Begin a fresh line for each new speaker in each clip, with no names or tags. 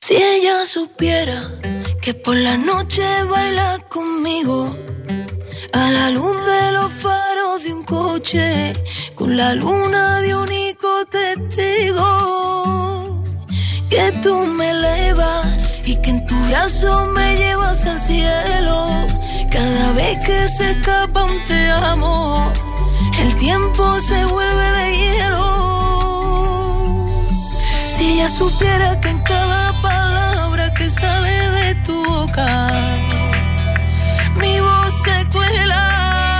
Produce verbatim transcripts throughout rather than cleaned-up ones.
Si ella supiera que por la noche baila conmigo a la luz de los faros de un coche, con la luna de único testigo, que tú me elevas y que en tu brazo me llevas al cielo. Cada vez que se escapa un te amo, el tiempo se vuelve de hielo. Si ella supiera que en cada palabra que sale de tu boca, mi voz se cuela.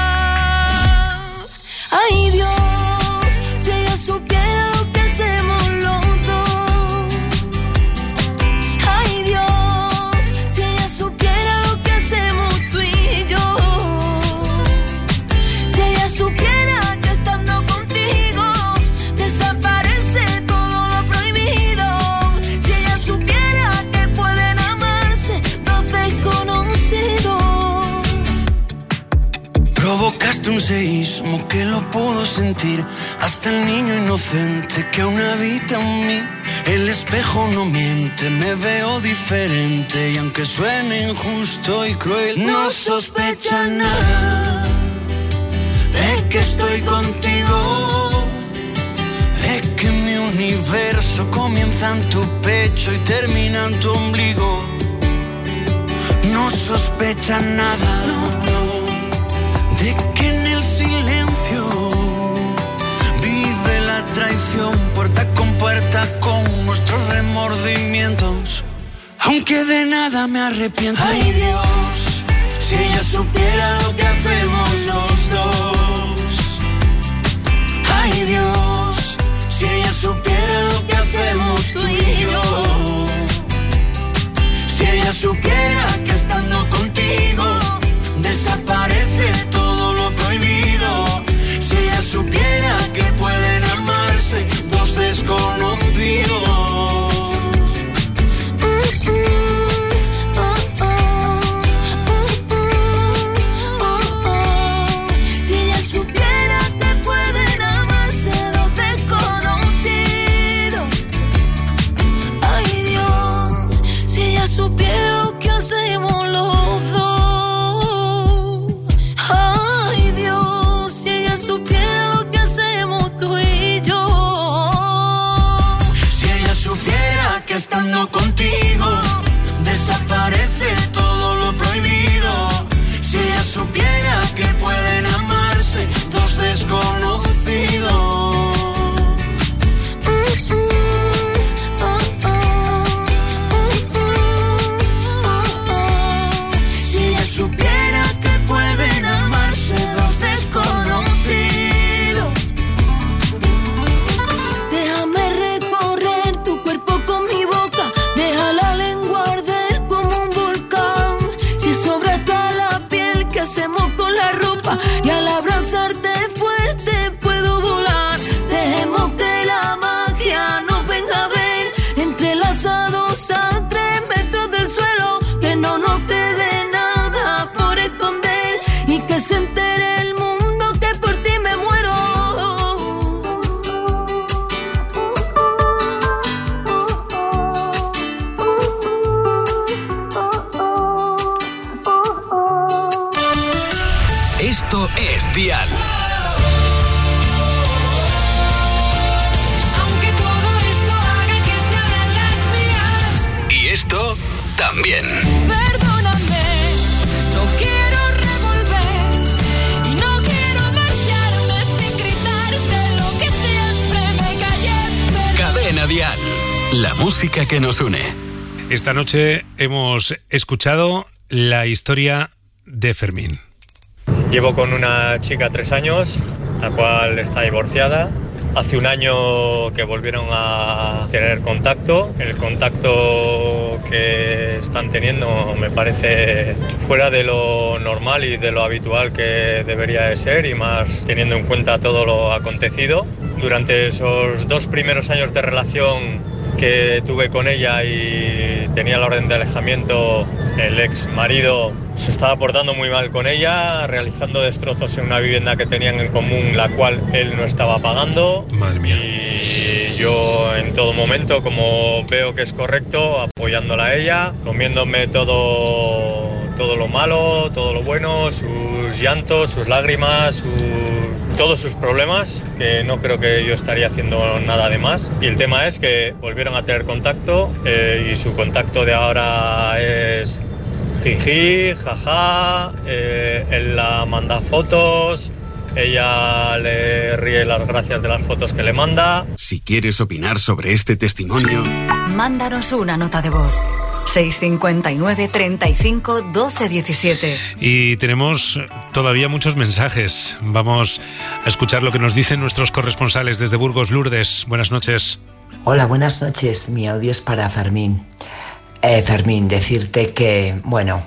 Ay Dios, si ella supiera lo que hacemos los dos. Ay Dios, si ella supiera lo que hacemos tú y yo. Si ella supiera que estando contigo desaparece todo lo prohibido. Si ella supiera que pueden amarse dos desconocidos.
Provocaste un seísmo que lo pudo sentir hasta el niño inocente que aún habita en mí. El espejo no miente, me veo diferente y aunque suene injusto y cruel, no sospecha nada de que estoy contigo, de que mi universo comienza en tu pecho y termina en tu ombligo. No sospecha nada, no. De que en el silencio vive la traición, puerta con puerta con nuestros remordimientos, aunque de nada me arrepiento. Ay Dios, si ella supiera lo que hacemos los dos. Ay Dios, si ella supiera lo que hacemos tú y yo. Si ella supiera que estando contigo desaparece todo lo prohibido. Si ella supiera que pueden amarse dos desconocidos.
Si ella supiera que pueden amarse dos desconocidos. Ay Dios, si ella supiera lo que hacemos los dos. Supiera lo que hacemos tú y yo.
Si ella supiera que estando contigo desaparece todo lo prohibido. Si ella supiera que pueden amarse dos desconocidos. Si ella supiera que pueden amarse dos desconocidos.
Déjame recorrer tu cuerpo con mi boca, deja la lengua arder como un volcán. Si sobra hasta la piel, ¿qué hacemos con la ropa? Y al abrazarte fuerte puedo volar. Dejemos que la magia nos venga a ver, entrelazados a tres metros del suelo. Que no nos quede nada por esconder y que se entere el mundo que por ti me muero.
Esto es Dial.
Aunque todo esto haga que se abran las vías.
Y esto también.
Perdóname, no quiero revolver y no quiero marcharme sin gritarte lo que siempre me callé.
Cadena Dial, la música que nos une.
Esta noche hemos escuchado la historia de Fermín.
Llevo con una chica tres años, la cual está divorciada. Hace un año que volvieron a tener contacto. El contacto que están teniendo me parece fuera de lo normal y de lo habitual que debería de ser, y más teniendo en cuenta todo lo acontecido. Durante esos dos primeros años de relación que tuve con ella y tenía la orden de alejamiento, el ex marido se estaba portando muy mal con ella, realizando destrozos en una vivienda que tenían en común, la cual él no estaba pagando.
Madre mía.
Y yo en todo momento, como veo que es correcto, apoyándola a ella, comiéndome todo, todo lo malo, todo lo bueno, sus llantos, sus lágrimas, su, todos sus problemas, que no creo que yo estaría haciendo nada de más. Y el tema es que volvieron a tener contacto eh, y su contacto de ahora es jiji, jaja, eh, él la manda fotos, ella le ríe las gracias de las fotos que le manda.
Si quieres opinar sobre este testimonio,
mándanos una nota de voz. seis cinco nueve, treinta y cinco, doce, diecisiete.
Y tenemos todavía muchos mensajes. Vamos a escuchar lo que nos dicen nuestros corresponsales desde Burgos. Lourdes, buenas noches.
Hola, buenas noches. Mi audio es para Fermín. Eh, Fermín, decirte que, bueno,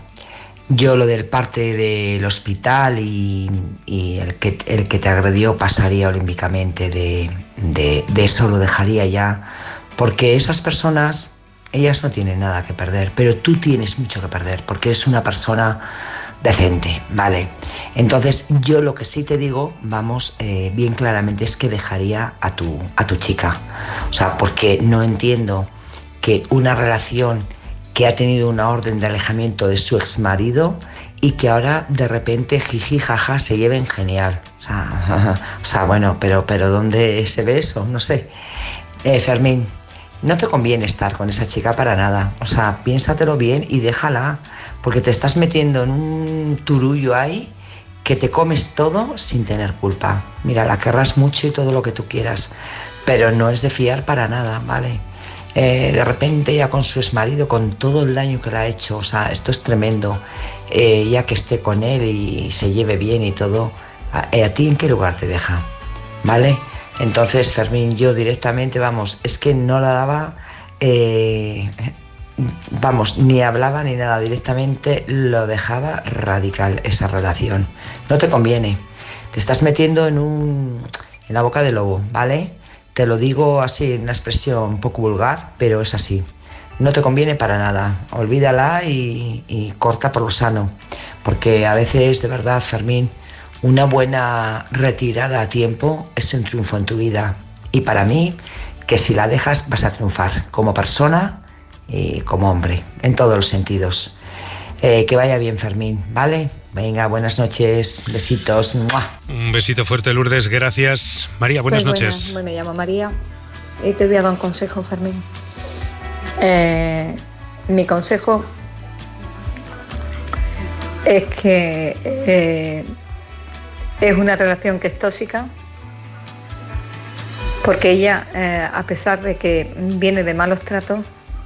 yo lo del parte del hospital y, y el, que, el que te agredió pasaría olímpicamente de, de, de eso, lo dejaría ya, porque esas personas, ellas no tienen nada que perder, pero tú tienes mucho que perder, porque eres una persona decente, ¿vale? Entonces yo lo que sí te digo, vamos, eh, bien claramente, es que dejaría a tu, a tu chica, o sea, porque no entiendo que una relación que ha tenido una orden de alejamiento de su exmarido y que ahora de repente jiji jaja se lleven genial, o sea, o sea bueno, pero, pero ¿dónde se ve eso? No sé. eh, Fermín, no te conviene estar con esa chica para nada, o sea, piénsatelo bien y déjala, porque te estás metiendo en un turullo ahí que te comes todo sin tener culpa. Mira, la querrás mucho y todo lo que tú quieras, pero no es de fiar para nada, ¿vale? Eh, de repente ya con su exmarido, con todo el daño que le ha hecho, o sea, esto es tremendo, eh, ya que esté con él y se lleve bien y todo, a, eh, ¿a ti en qué lugar te deja? ¿Vale? Entonces, Fermín, yo directamente, vamos, es que no la daba, eh, vamos, ni hablaba ni nada, directamente lo dejaba radical esa relación. No te conviene, te estás metiendo en un, en la boca del lobo, ¿vale? Te lo digo así, en una expresión un poco vulgar, pero es así. No te conviene para nada. Olvídala y, y corta por lo sano. Porque a veces, de verdad, Fermín, una buena retirada a tiempo es un triunfo en tu vida. Y para mí, que si la dejas vas a triunfar como persona y como hombre, en todos los sentidos. Eh, que vaya bien, Fermín, ¿vale? Venga, buenas noches, besitos. ¡Mua!
Un besito fuerte, Lourdes, gracias. María, buenas
pues
noches.
Buenas, me llamo María y te voy a dar un consejo, Fermín. Eh, mi consejo es que eh, es una relación que es tóxica, porque ella, eh, a pesar de que viene de malos tratos,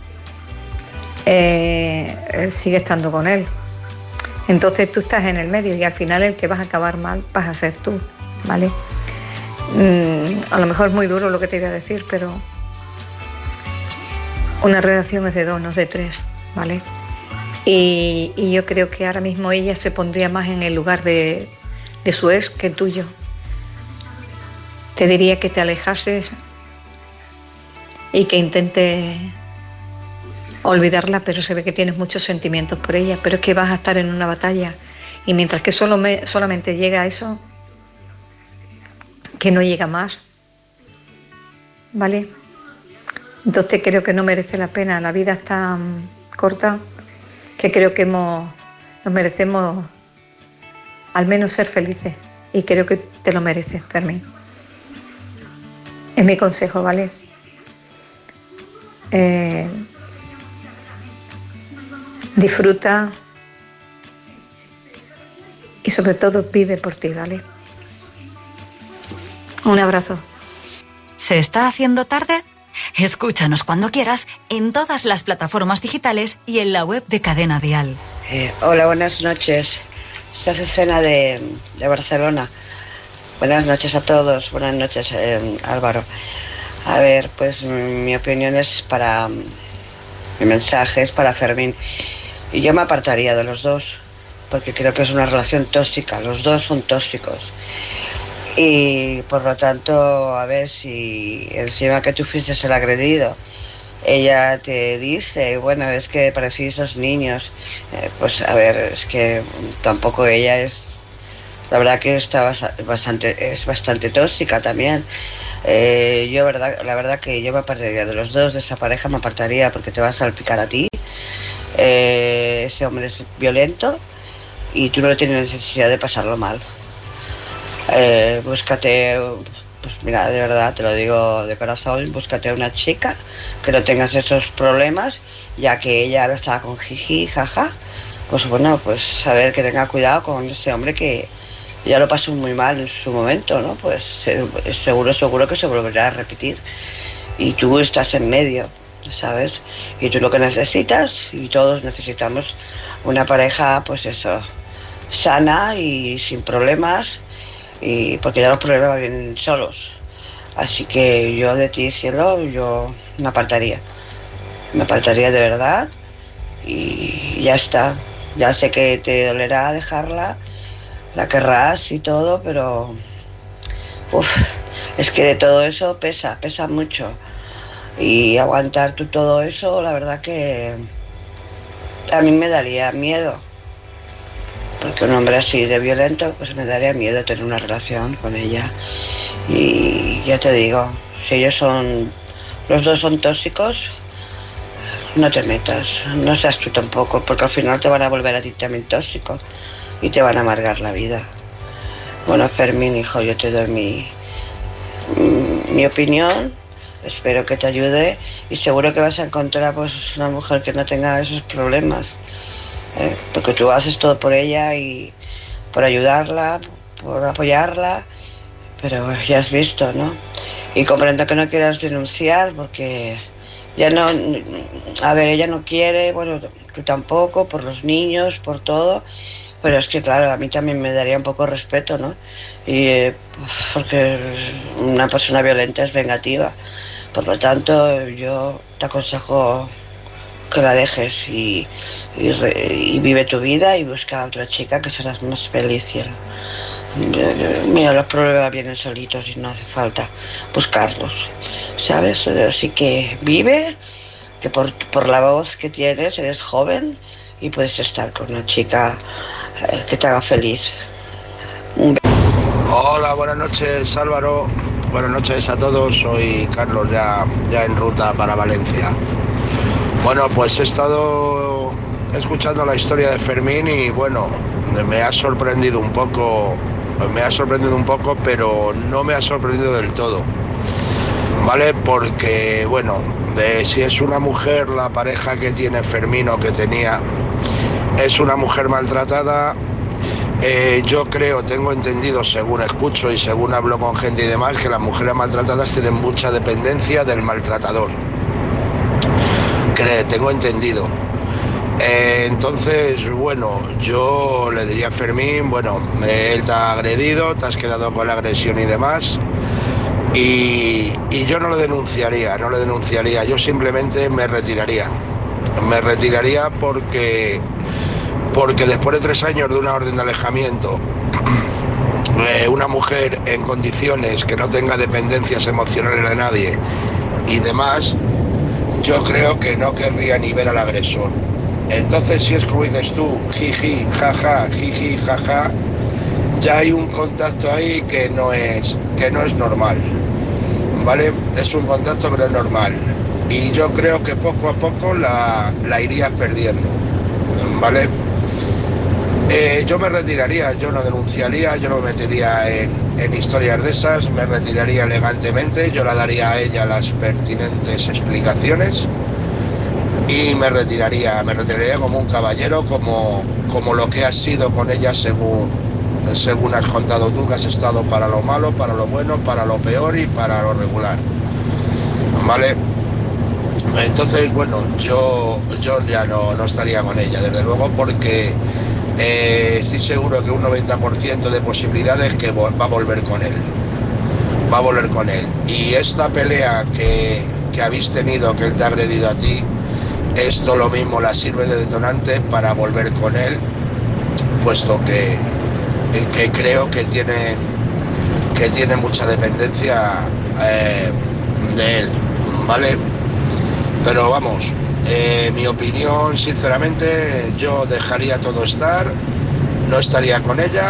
eh, sigue estando con él. Entonces tú estás en el medio y al final el que vas a acabar mal vas a ser tú, ¿vale? Mm, a lo mejor es muy duro lo que te voy a decir, pero una relación es de dos, no es de tres, ¿vale? Y, y yo creo que ahora mismo ella se pondría más en el lugar de, de su ex que el tuyo. Te diría que te alejases y que intentes olvidarla, pero se ve que tienes muchos sentimientos por ella, pero es que vas a estar en una batalla y mientras que solo me, solamente llega a eso, que no llega más, ¿vale? Entonces creo que no merece la pena, la vida es tan corta que creo que hemos, nos merecemos al menos ser felices y creo que te lo mereces, Fermín. Es mi consejo, ¿vale? Eh, disfruta y sobre todo vive por ti, ¿vale? Un abrazo.
¿Se está haciendo tarde? Escúchanos cuando quieras en todas las plataformas digitales y en la web de Cadena Dial.
Eh, hola, buenas noches. Esta es Escena de, de Barcelona. Buenas noches a todos. Buenas noches, eh, Álvaro. A ver, pues mi opinión es para... Mi mensaje es para Fermín. Y yo me apartaría de los dos, porque creo que es una relación tóxica. Los dos son tóxicos. Y por lo tanto, a ver, si encima que tú fuiste el agredido, ella te dice, bueno, es que parecéis dos niños, eh, pues a ver, es que tampoco ella es, la verdad que está bastante, es bastante tóxica también. Eh, yo verdad, la verdad que yo me apartaría de los dos, de esa pareja me apartaría porque te va a salpicar a ti. Eh, ese hombre es violento y tú no tienes necesidad de pasarlo mal. Eh, búscate, pues mira, de verdad te lo digo de corazón, búscate una chica que no tengas esos problemas, ya que ella no estaba con jiji, jaja. Pues bueno, pues saber que tenga cuidado con ese hombre que ya lo pasó muy mal en su momento, ¿no? Pues seguro, seguro que se volverá a repetir. Y tú estás en medio, ¿sabes? Y tú lo que necesitas, y todos necesitamos una pareja, pues eso, sana y sin problemas, y porque ya los problemas vienen solos. Así que yo de ti, cielo, yo me apartaría. Me apartaría de verdad y ya está. Ya sé que te dolerá dejarla, la querrás y todo, pero uf, es que de todo eso pesa, pesa mucho. Y aguantar tú todo eso, la verdad que a mí me daría miedo. Porque un hombre así de violento, pues me daría miedo tener una relación con ella. Y ya te digo, si ellos son, los dos son tóxicos, no te metas, no seas tú tampoco, porque al final te van a volver a ti también tóxico y te van a amargar la vida. Bueno, Fermín, hijo, yo te doy mi, mi opinión, espero que te ayude y seguro que vas a encontrar pues una mujer que no tenga esos problemas, ¿eh? Porque tú haces todo por ella y por ayudarla, por apoyarla, pero ya has visto, ¿no? Y comprendo que no quieras denunciar porque ya no, a ver, ella no quiere, bueno, tú tampoco, por los niños, por todo, pero es que claro, a mí también me daría un poco de respeto, ¿no? Y eh, porque una persona violenta es vengativa, por lo tanto yo te aconsejo que la dejes y, y, re, y vive tu vida y busca a otra chica que serás más feliz, cielo. Mira, los problemas vienen solitos y no hace falta buscarlos, ¿sabes? Así que vive, que por, por la voz que tienes eres joven y puedes estar con una chica eh, que te haga feliz. Un
Hola, buenas noches, Álvaro. Buenas noches a todos. Soy Carlos, ya, ya en ruta para Valencia. Bueno, pues he estado escuchando la historia de Fermín y bueno, me ha sorprendido un poco. Me ha sorprendido un poco, pero no me ha sorprendido del todo, ¿vale? Porque, bueno, de, si es una mujer, la pareja que tiene Fermín o que tenía, es una mujer maltratada, eh, yo creo, tengo entendido, según escucho y según hablo con gente y demás, que las mujeres maltratadas tienen mucha dependencia del maltratador. Que tengo entendido. Eh, entonces, bueno, yo le diría a Fermín, bueno, él te ha agredido, te has quedado con la agresión y demás, y, y yo no lo denunciaría, no lo denunciaría, yo simplemente me retiraría, me retiraría porque, porque después de tres años de una orden de alejamiento, eh, una mujer en condiciones que no tenga dependencias emocionales de nadie y demás, yo creo que no querría ni ver al agresor. Entonces, si es como dices tú, jiji, jaja, jiji, jaja, ya hay un contacto ahí que no es, que no es normal, ¿vale? Es un contacto que no es normal. Y yo creo que poco a poco la, la irías perdiendo, ¿vale? Eh, yo me retiraría, yo no denunciaría, yo no me metería en, en historias de esas, me retiraría elegantemente, yo le daría a ella las pertinentes explicaciones. Y me retiraría, me retiraría como un caballero, como, como lo que has sido con ella según, según has contado tú, que has estado para lo malo, para lo bueno, para lo peor y para lo regular. ¿Vale? Entonces, bueno, yo, yo ya no, no estaría con ella, desde luego, porque eh, estoy seguro que un noventa por ciento de posibilidades que va a volver con él. Va a volver con él. Y esta pelea que, que habéis tenido, que él te ha agredido a ti, esto lo mismo la sirve de detonante para volver con él, puesto que, que creo que tiene, que tiene mucha dependencia eh, de él, ¿vale? Pero vamos, eh, mi opinión, sinceramente, yo dejaría todo estar, no estaría con ella,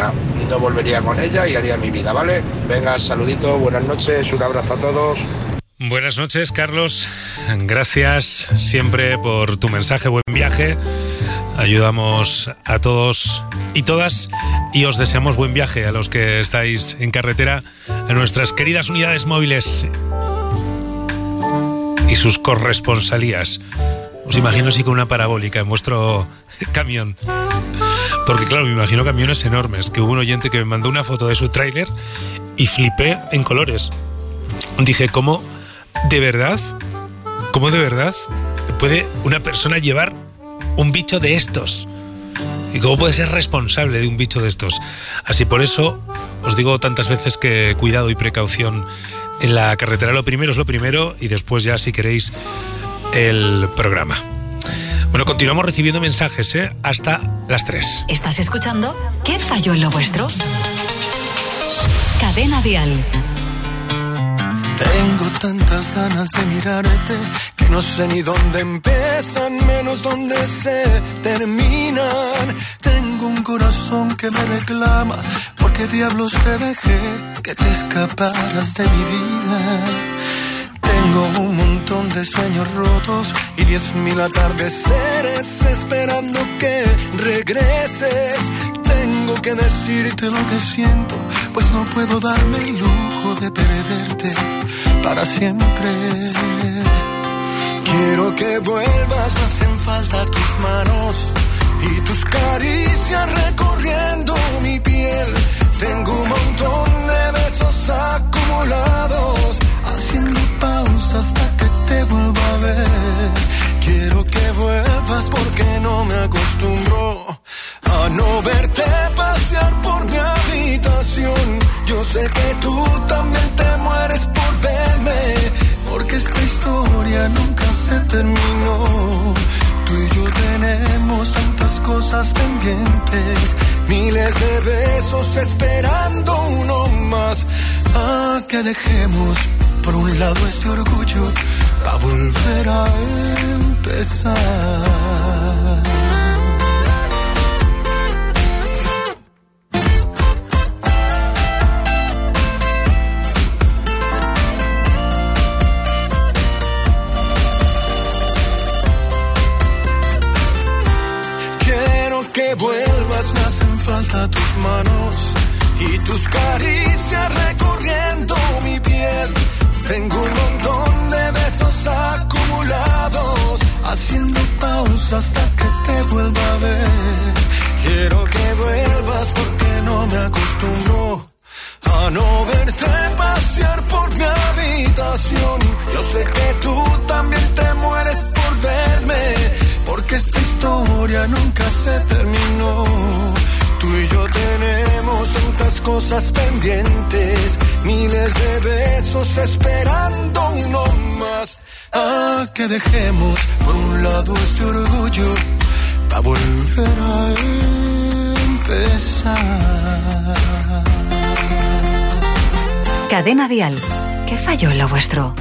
no volvería con ella y haría mi vida, ¿vale? Venga, saludito, buenas noches, un abrazo a todos.
Buenas noches, Carlos. Gracias siempre por tu mensaje. Buen viaje. Ayudamos a todos y todas y os deseamos buen viaje a los que estáis en carretera, a nuestras queridas unidades móviles y sus corresponsalías. Os imagino así con una parabólica en vuestro camión. Porque claro, me imagino camiones enormes, que hubo un oyente que me mandó una foto de su tráiler y flipé en colores. Dije, ¿cómo de verdad, cómo de verdad puede una persona llevar un bicho de estos? ¿Y cómo puede ser responsable de un bicho de estos? Así por eso os digo tantas veces que cuidado y precaución en la carretera. Lo primero es lo primero y después ya, si queréis, el programa. Bueno, continuamos recibiendo mensajes, ¿eh? Hasta las tres.
¿Estás escuchando? ¿Qué falló en lo vuestro? Cadena Dial.
Tengo tantas ganas de mirarte que no sé ni dónde empiezan, menos dónde se terminan. Tengo un corazón que me reclama, porque diablos te dejé que te escaparas de mi vida. Tengo un montón de sueños rotos y diez mil atardeceres esperando que regreses. Tengo que decirte lo que siento, pues no puedo darme el lujo de perderte para siempre. Quiero que vuelvas, me hacen falta tus manos y tus caricias recorriendo mi piel. Tengo un montón de besos acumulados, haciendo pausa hasta que te vuelva a ver. Quiero que vuelvas porque no me acostumbro a no verte pasear por mi habitación. Yo sé que tú también te mueres por verme, porque esta historia nunca se terminó. Tú y yo tenemos tantas cosas pendientes, miles de besos esperando uno más. Ah, que dejemos por un lado este orgullo para volver a empezar. Que vuelvas, me hacen falta tus manos y tus caricias recorriendo mi piel. Tengo un montón de besos acumulados, haciendo pausa hasta que te vuelva a ver. Quiero que vuelvas porque no me acostumbro a no verte pasear por mi habitación. Yo sé que tú también te mueres por verme, porque esta historia nunca se terminó. Tú y yo tenemos tantas cosas pendientes, miles de besos esperando uno más. Ah, que dejemos por un lado este orgullo para volver a empezar.
Cadena Dial. ¿Qué falló en lo vuestro?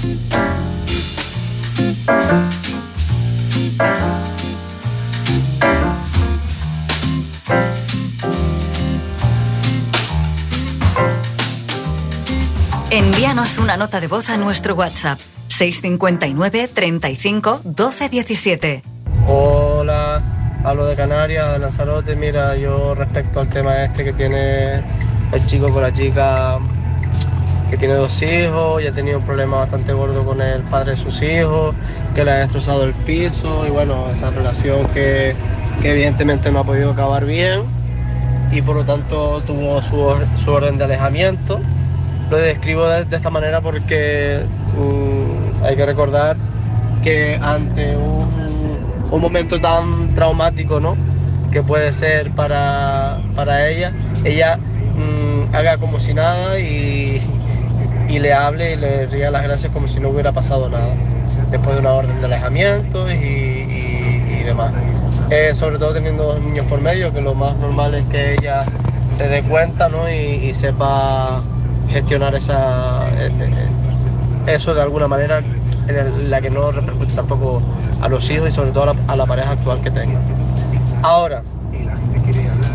Envíanos una nota de voz a nuestro WhatsApp seis cinco nueve, treinta y cinco, doce diecisiete.
Hola, hablo de Canarias, de Lanzarote. Mira, yo respecto al tema este que tiene el chico con la chica, que tiene dos hijos y ha tenido un problema bastante gordo con el padre de sus hijos, que le ha destrozado el piso y bueno, esa relación que, que evidentemente no ha podido acabar bien y por lo tanto tuvo su, su orden de alejamiento. Lo describo de, de esta manera porque um, hay que recordar que ante un, un momento tan traumático, ¿no?, que puede ser para, para ella, ella um, haga como si nada y, y le hable y le ría las gracias como si no hubiera pasado nada, después de una orden de alejamiento y, y, y demás. Eh, sobre todo teniendo dos niños por medio, que lo más normal es que ella se dé cuenta, ¿no?, y, y sepa gestionar esa eso de alguna manera en la que no repercute tampoco a los hijos y sobre todo a la, a la pareja actual que tenga. Ahora,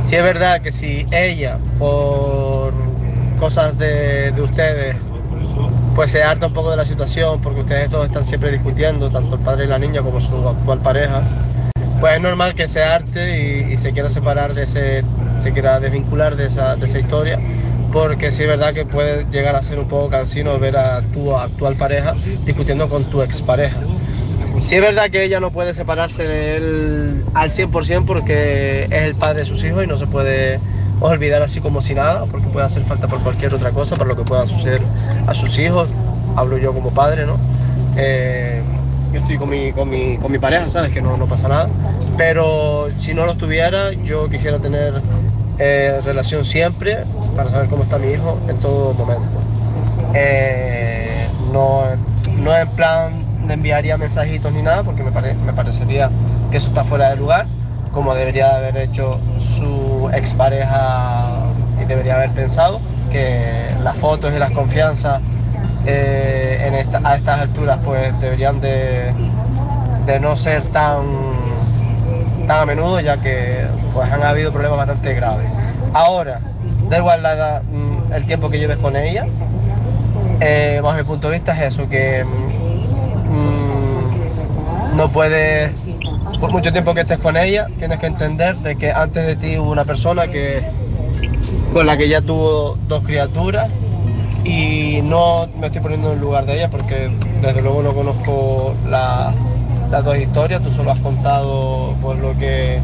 Si es verdad que si ella, por cosas de, de ustedes, pues se harta un poco de la situación, porque ustedes todos están siempre discutiendo, tanto el padre y la niña como su actual pareja, pues es normal que se harte y, y se quiera separar de ese, se quiera desvincular de esa, de esa historia, porque sí es verdad que puede llegar a ser un poco cansino ver a tu actual pareja discutiendo con tu expareja. Sí es verdad que ella no puede separarse de él al cien por ciento porque es el padre de sus hijos y no se puede olvidar así como si nada, porque puede hacer falta por cualquier otra cosa, por lo que pueda suceder a sus hijos. Hablo yo como padre, ¿no? Eh, yo estoy con mi, con mi, con mi pareja, ¿sabes? Que no, no pasa nada. Pero si no lo tuviera, yo quisiera tener eh, relación siempre para saber cómo está mi hijo en todo momento. Eh, no, no en plan de enviaría mensajitos ni nada, porque me, pare, me parecería que eso está fuera de lugar, como debería haber hecho su expareja y debería haber pensado que las fotos y las confianzas eh, en esta, a estas alturas pues deberían de, de no ser tan, tan a menudo, ya que pues han habido problemas bastante graves. Ahora, da igual la edad, el tiempo que lleves con ella, eh, bajo mi punto de vista es eso, que mmm, no puedes, por mucho tiempo que estés con ella, tienes que entender de que antes de ti hubo una persona que con la que ya tuvo dos criaturas, y no me estoy poniendo en el lugar de ella porque desde luego no conozco la, las dos historias, tú solo has contado por lo que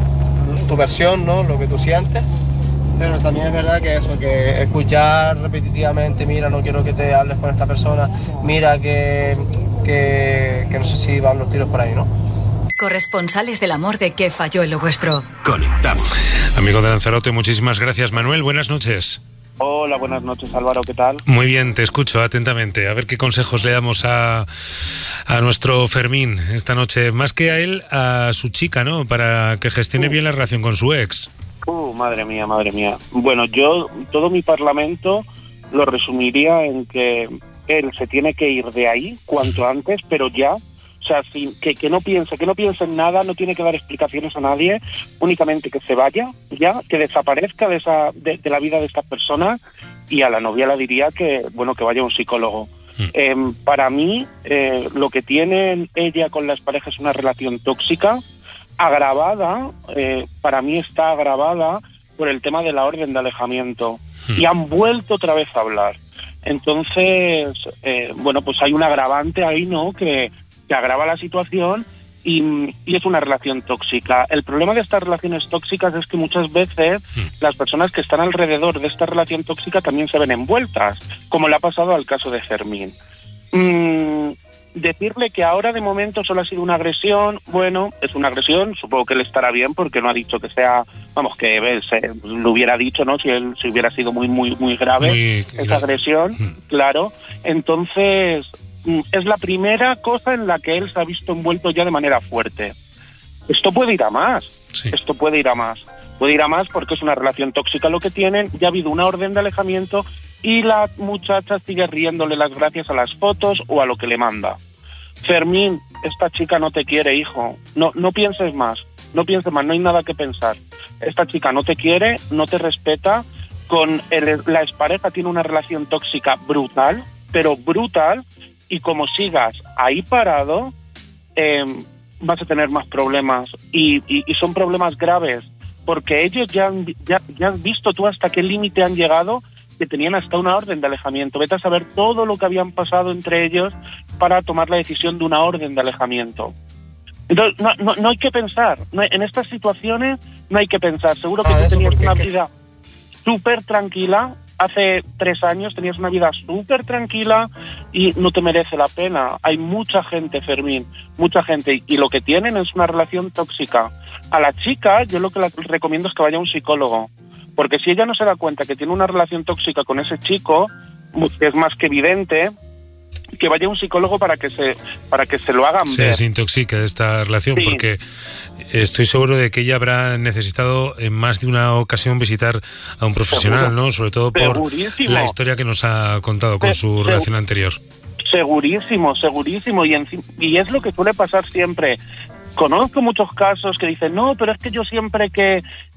tu versión, ¿no? Lo que tú sientes, pero también es verdad que eso, que escuchar repetitivamente, mira, no quiero que te hables con esta persona, mira que, que, que no sé si van los tiros por ahí, ¿no?
Corresponsales del amor de ¿Qué falló en lo vuestro?
Conectamos. Amigo de Lanzarote, muchísimas gracias. Manuel, buenas noches.
Hola, buenas noches, Álvaro, ¿qué tal?
Muy bien, te escucho atentamente. A ver qué consejos le damos a, a nuestro Fermín esta noche. Más que a él, a su chica, ¿no? Para que gestione bien la relación con su ex.
Uh, madre mía, madre mía. Bueno, yo todo mi parlamento lo resumiría en que él se tiene que ir de ahí cuanto antes, pero ya. O sea, sin, que, que no piense, que no piense en nada, no tiene que dar explicaciones a nadie, únicamente que se vaya, ya, que desaparezca de esa de, de la vida de esta persona, y a la novia le diría que, bueno, que vaya a un psicólogo. Mm. Eh, para mí, eh, lo que tiene ella con las parejas es una relación tóxica, agravada, eh, para mí está agravada por el tema de la orden de alejamiento, mm. y han vuelto otra vez a hablar. Entonces, eh, bueno, pues hay un agravante ahí, ¿no?, que que agrava la situación y, y es una relación tóxica. El problema de estas relaciones tóxicas es que muchas veces mm. las personas que están alrededor de esta relación tóxica también se ven envueltas, como le ha pasado al caso de Fermín. Mm, decirle que ahora de momento solo ha sido una agresión, bueno, es una agresión, supongo que él estará bien porque no ha dicho que sea, vamos, que eh, se, lo hubiera dicho, ¿no?, si él si hubiera sido muy, muy, muy grave muy esa grave. agresión, mm. claro. Entonces, es la primera cosa en la que él se ha visto envuelto ya de manera fuerte. Esto puede ir a más, sí. esto puede ir a más. Puede ir a más porque es una relación tóxica lo que tienen, ya ha habido una orden de alejamiento y la muchacha sigue riéndole las gracias a las fotos o a lo que le manda. Fermín, esta chica no te quiere, hijo. No, no pienses más, no pienses más, no hay nada que pensar. Esta chica no te quiere, no te respeta, con el, la expareja tiene una relación tóxica brutal, pero brutal, y como sigas ahí parado, eh, vas a tener más problemas. Y, y, y son problemas graves, porque ellos ya han, ya, ya han visto tú hasta qué límite han llegado, que tenían hasta una orden de alejamiento. Vete a saber todo lo que habían pasado entre ellos para tomar la decisión de una orden de alejamiento. Entonces, no, no, no hay que pensar. No hay, en estas situaciones no hay que pensar. Seguro que ah, tú tenías una vida súper tranquila. Hace tres años tenías una vida súper tranquila y no te merece la pena. Hay mucha gente, Fermín, mucha gente, y lo que tienen es una relación tóxica. A la chica yo lo que le recomiendo es que vaya a un psicólogo, porque si ella no se da cuenta que tiene una relación tóxica con ese chico, que es más que evidente, que vaya a un psicólogo para que se para que se lo hagan
se
ver.
Se desintoxique de esta relación, sí. Porque estoy seguro de que ella habrá necesitado en más de una ocasión visitar a un profesional, Seguro. ¿no? Sobre todo por segurísimo. La historia que nos ha contado con se, su se, relación anterior.
Segurísimo, segurísimo. Y, en, y es lo que suele pasar siempre. Conozco muchos casos que dicen, no, pero es que yo siempre que,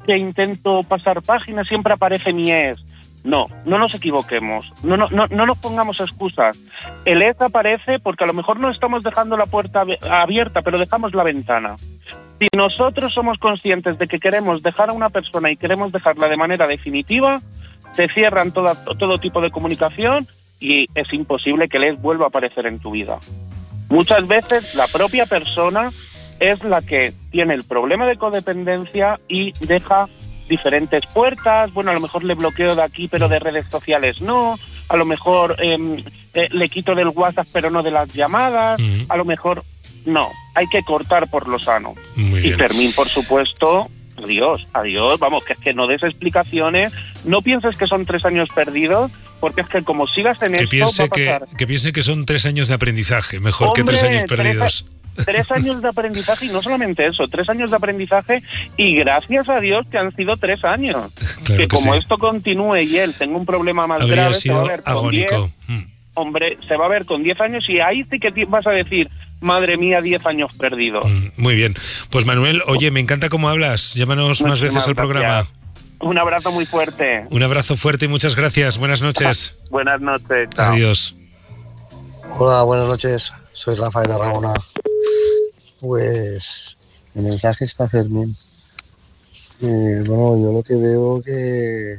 que intento pasar páginas, siempre aparece mi ex. No, no nos equivoquemos, no, no, no, no nos pongamos excusas. El ex aparece porque a lo mejor no estamos dejando la puerta abierta, pero dejamos la ventana. Si nosotros somos conscientes de que queremos dejar a una persona y queremos dejarla de manera definitiva, se cierran toda, todo tipo de comunicación y es imposible que el ex vuelva a aparecer en tu vida. Muchas veces la propia persona es la que tiene el problema de codependencia y deja diferentes puertas. Bueno, a lo mejor le bloqueo de aquí, pero de redes sociales no. A lo mejor eh, eh, le quito del WhatsApp, pero no de las llamadas. Uh-huh. A lo mejor no. Hay que cortar por lo sano.
Muy
y
bien.
Fermín, por supuesto, adiós, adiós. Vamos, que es que no des explicaciones. No pienses que son tres años perdidos, porque es que como sigas en
que
esto
piense
va a pasar.
Que, que piense que son tres años de aprendizaje, mejor
Hombre,
que tres años perdidos.
Tres, tres años de aprendizaje, y no solamente eso, tres años de aprendizaje, y gracias a Dios que han sido tres años.
Claro
que,
que
como
sí.
esto continúe y él tenga un problema más
Habría
grave, se va a
sido
ver con
agónico.
diez,
Mm.
hombre, se va a ver con diez años, y ahí sí que ti- vas a decir, madre mía, diez años perdidos.
Mm, Muy bien. Pues Manuel, oye, me encanta cómo hablas. Llámanos más
Muchísimas
veces al programa.
gracias. Un abrazo muy fuerte.
Un abrazo fuerte y muchas gracias. Buenas noches.
Buenas noches. Chao.
Adiós.
Hola, buenas noches. Soy Rafael Aragona. Pues mi mensaje es para Fermín. Eh, bueno, yo lo que veo que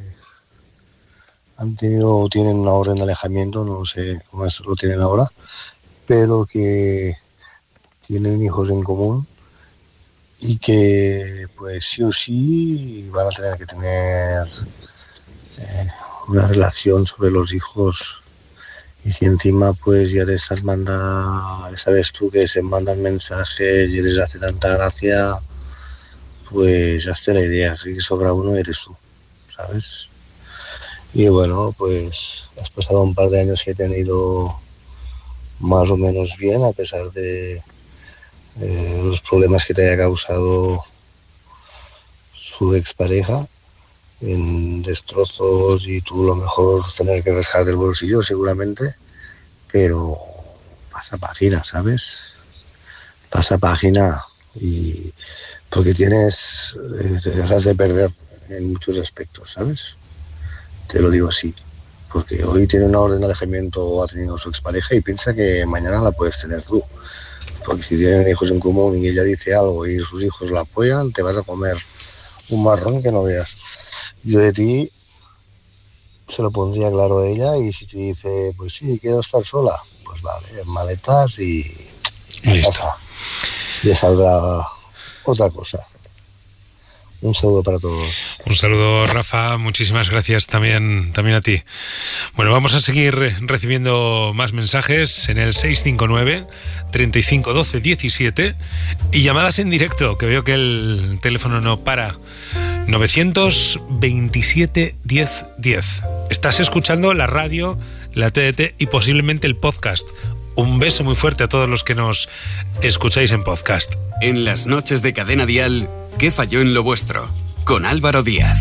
han tenido o tienen una orden de alejamiento, no sé cómo es, lo tienen ahora, pero que tienen hijos en común y que pues sí o sí van a tener que tener eh, una relación sobre los hijos. Y si encima pues ya les estás manda, sabes tú que se mandan mensajes y les hace tanta gracia, pues hazte la idea, si sobra uno eres tú, ¿sabes? Y bueno, pues has pasado un par de años que he tenido más o menos bien, a pesar de eh, los problemas que te haya causado su expareja, en destrozos, y tú lo mejor tener que rascar del bolsillo seguramente, pero pasa página, ¿sabes? Pasa página, y porque tienes, eh, te dejas de perder en muchos aspectos, ¿sabes? Te lo digo así, porque hoy tiene una orden de alejamiento o ha tenido su expareja y piensa que mañana la puedes tener tú, porque si tienen hijos en común y ella dice algo y sus hijos la apoyan, te vas a comer un marrón que no veas. Yo de ti se lo pondría claro a ella, y si te dice, pues sí, quiero estar sola, pues vale, maletas y a casa. Ya saldrá otra cosa. Un saludo para todos.
Un saludo, Rafa. Muchísimas gracias también, también a ti. Bueno, vamos a seguir recibiendo más mensajes en el seis cinco nueve, treinta y cinco, doce, diecisiete y llamadas en directo, que veo que el teléfono no para. novecientos veintisiete, diez, diez. Estás escuchando la radio, la T D T y posiblemente el podcast. Un beso muy fuerte a todos los que nos escucháis en podcast.
En las noches de Cadena Dial, ¿qué falló en lo vuestro? Con Álvaro Díaz.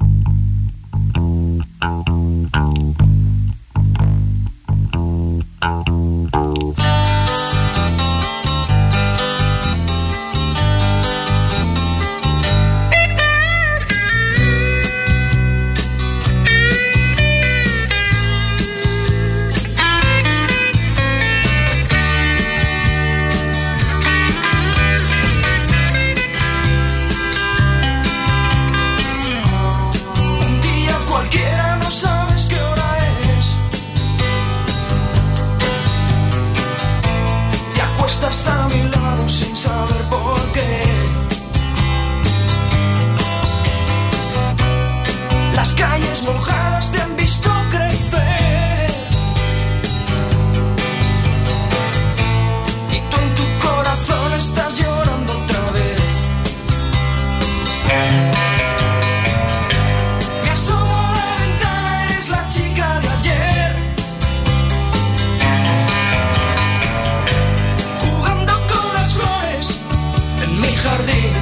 Mojadas te han visto crecer, y tú en tu corazón estás llorando otra vez. Me asomo a la ventana, eres la chica de ayer, jugando con las flores en mi jardín.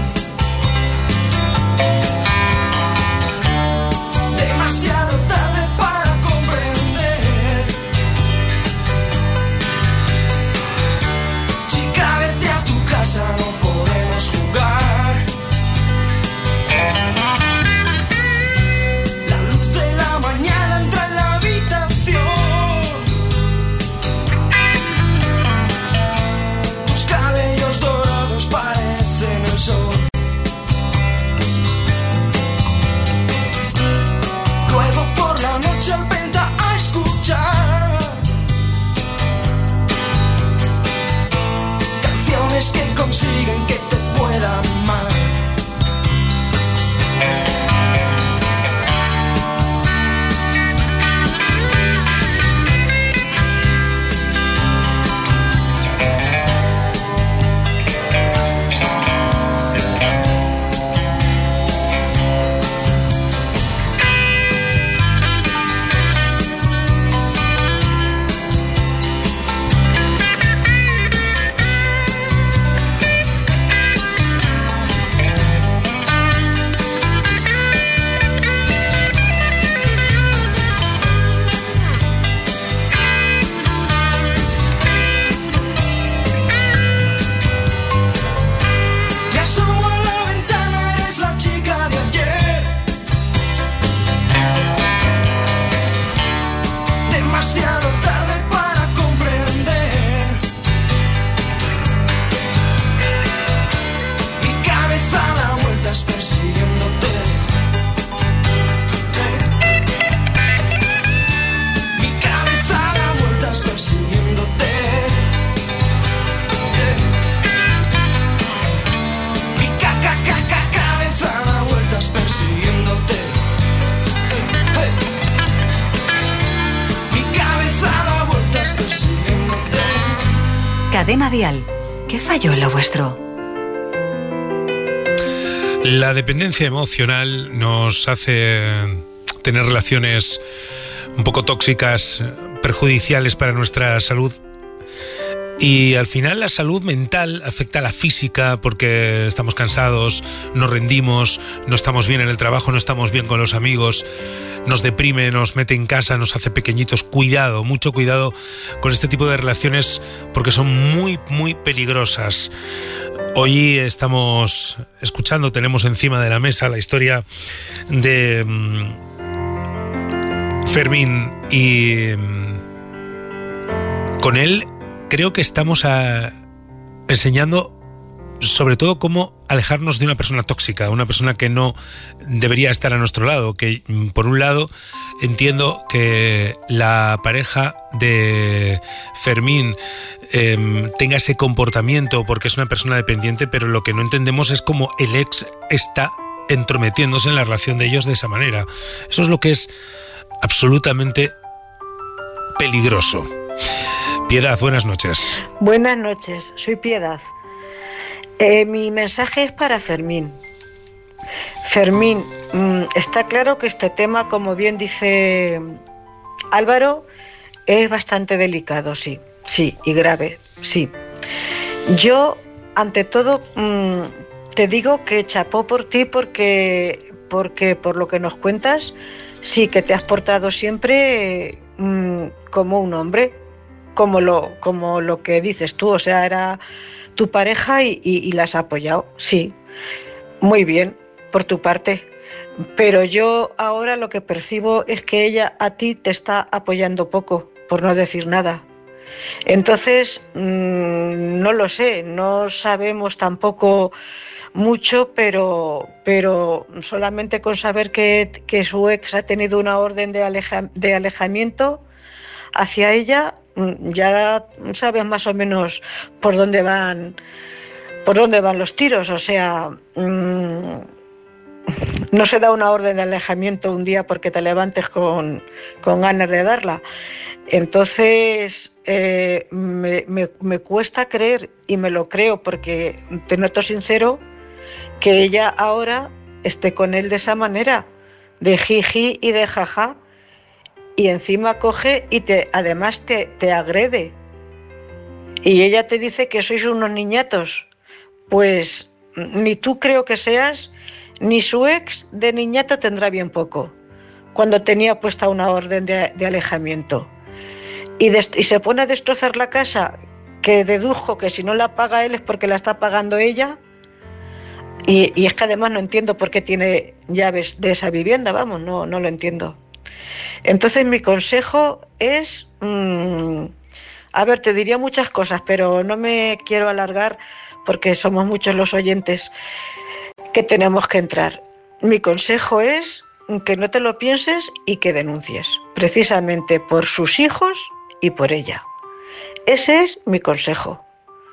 Demasiado tarde para comprender. Chica, vete a tu casa, no podemos jugar.
Cadena Dial. ¿Qué falló en lo vuestro?
La dependencia emocional nos hace tener relaciones un poco tóxicas, perjudiciales para nuestra salud. Y al final la salud mental afecta a la física porque estamos cansados, nos rendimos, no estamos bien en el trabajo, no estamos bien con los amigos, nos deprime, nos mete en casa, nos hace pequeñitos. Cuidado, mucho cuidado con este tipo de relaciones porque son muy, muy peligrosas. Hoy estamos escuchando, tenemos encima de la mesa la historia de um, Fermín y um, con él creo que estamos a, enseñando sobre todo cómo alejarnos de una persona tóxica, una persona que no debería estar a nuestro lado, que por un lado entiendo que la pareja de Fermín eh, tenga ese comportamiento porque es una persona dependiente, pero lo que no entendemos es cómo el ex está entrometiéndose en la relación de ellos de esa manera. Eso es lo que es absolutamente peligroso. Piedad, buenas noches.
Buenas noches, soy Piedad. Eh, mi mensaje es para Fermín. Fermín, mmm, está claro que este tema, como bien dice Álvaro, es bastante delicado, sí, sí, y grave, sí. Yo, ante todo, mmm, te digo que chapó por ti porque, porque por lo que nos cuentas, sí que te has portado siempre mmm, como un hombre. Como lo, como lo que dices tú, o sea, era tu pareja y, y, y la has apoyado, sí, muy bien, por tu parte, pero yo ahora lo que percibo es que ella a ti te está apoyando poco, por no decir nada. Entonces, mmm, no lo sé, no sabemos tampoco mucho, pero, pero solamente con saber que, que su ex ha tenido una orden de, aleja, de alejamiento hacia ella, ya sabes más o menos por dónde van por dónde van los tiros, o sea, mmm, no se da una orden de alejamiento un día porque te levantes con, con ganas de darla. Entonces eh, me, me, me cuesta creer, y me lo creo porque te noto sincero, que ella ahora esté con él de esa manera, de jiji y de jaja. Y encima coge y te, además te, te agrede. Y ella te dice que sois unos niñatos. Pues ni tú creo que seas, ni su ex de niñato tendrá bien poco, cuando tenía puesta una orden de, de alejamiento. Y, de, y se pone a destrozar la casa, que dedujo que si no la paga él es porque la está pagando ella. Y, y es que además no entiendo por qué tiene llaves de esa vivienda, vamos, no, no lo entiendo. Entonces mi consejo es, mmm, a ver, te diría muchas cosas, pero no me quiero alargar porque somos muchos los oyentes que tenemos que entrar. Mi consejo es que no te lo pienses y que denuncies, precisamente por sus hijos y por ella. Ese es mi consejo.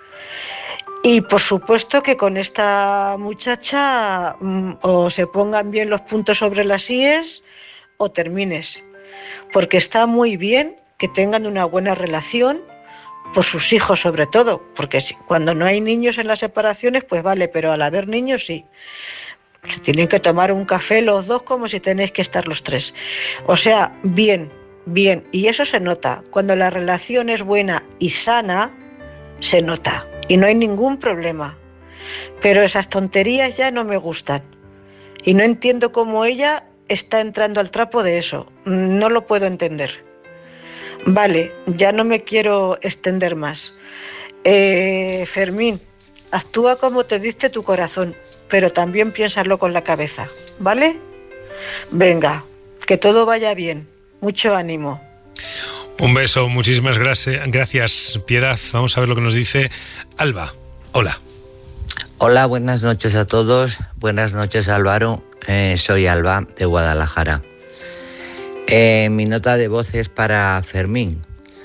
Y por supuesto que con esta muchacha mmm, o se pongan bien los puntos sobre las íes o termines, porque está muy bien que tengan una buena relación, por sus hijos sobre todo, porque si, cuando no hay niños en las separaciones pues vale, pero al haber niños sí, se tienen que tomar un café los dos como si tenéis que estar los tres, o sea, bien, bien, y eso se nota, cuando la relación es buena y sana, se nota, y no hay ningún problema, pero esas tonterías ya no me gustan, y no entiendo cómo ella está entrando al trapo de eso. No lo puedo entender. Vale, ya no me quiero extender más. Eh, Fermín, actúa como te diste tu corazón, pero también piénsalo con la cabeza, ¿vale? Venga, que todo vaya bien. Mucho ánimo.
Un beso, muchísimas gracias, gracias, Piedad. Vamos a ver lo que nos dice Alba. Hola.
Hola, buenas noches a todos. Buenas noches, Álvaro. Eh, soy Alba, de Guadalajara. Eh, mi nota de voz es para Fermín.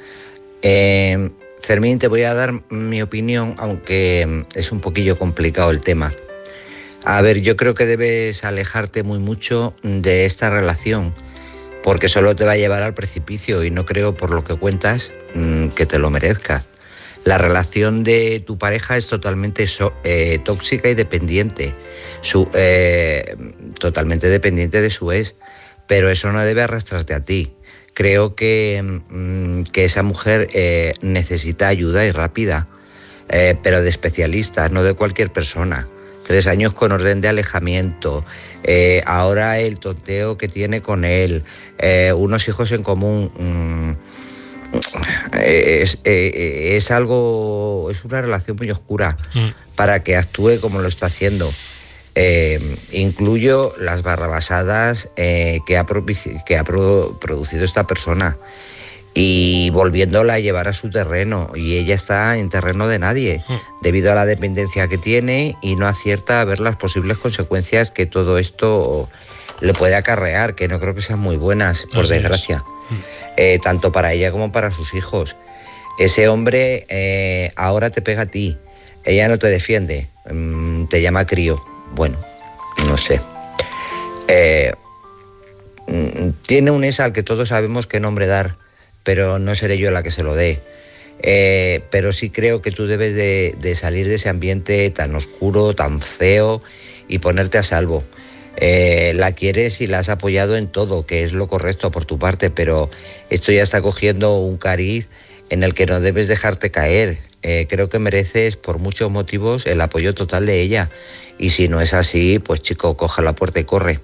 Eh, Fermín, te voy a dar mi opinión, aunque es un poquillo complicado el tema. A ver, yo creo que debes alejarte muy mucho de esta relación, porque solo te va a llevar al precipicio y no creo, por lo que cuentas, que te lo merezcas. La relación de tu pareja es totalmente so, eh, tóxica y dependiente, su, eh, totalmente dependiente de su ex, pero eso no debe arrastrarte a ti. Creo que, mmm, que esa mujer eh, necesita ayuda y rápida, eh, pero de especialistas, no de cualquier persona. Tres años con orden de alejamiento, eh, ahora el tonteo que tiene con él, eh, unos hijos en común. Mmm, Es, es, es algo, es una relación muy oscura mm. para que actúe como lo está haciendo. Eh, incluyo las barrabasadas eh, que ha, propici- que ha pro- producido esta persona y volviéndola a llevar a su terreno, y ella está en terreno de nadie mm. debido a la dependencia que tiene y no acierta a ver las posibles consecuencias que todo esto le puede acarrear, que no creo que sean muy buenas, por Así desgracia. Eh, tanto para ella como para sus hijos. Ese hombre eh, ahora te pega a ti, ella no te defiende, mmm, te llama crío. Bueno, no sé. Eh, mmm, tiene un ex al que todos sabemos qué nombre dar, pero no seré yo la que se lo dé. Eh, pero sí creo que tú debes de, de salir de ese ambiente tan oscuro, tan feo, y ponerte a salvo. Eh, la quieres y la has apoyado en todo, que es lo correcto por tu parte, pero esto ya está cogiendo un cariz en el que no debes dejarte caer. Eh, creo que mereces, por muchos motivos, el apoyo total de ella, y si no es así, pues chico, coja la puerta y corre.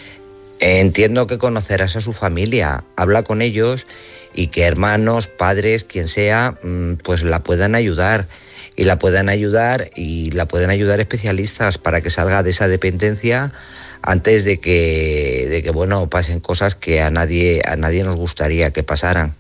Eh, entiendo que conocerás a su familia, habla con ellos y que hermanos, padres, quien sea, pues la puedan ayudar. Y la puedan ayudar y la pueden ayudar especialistas para que salga de esa dependencia antes de que, de que bueno, pasen cosas que a nadie, a nadie nos gustaría que pasaran.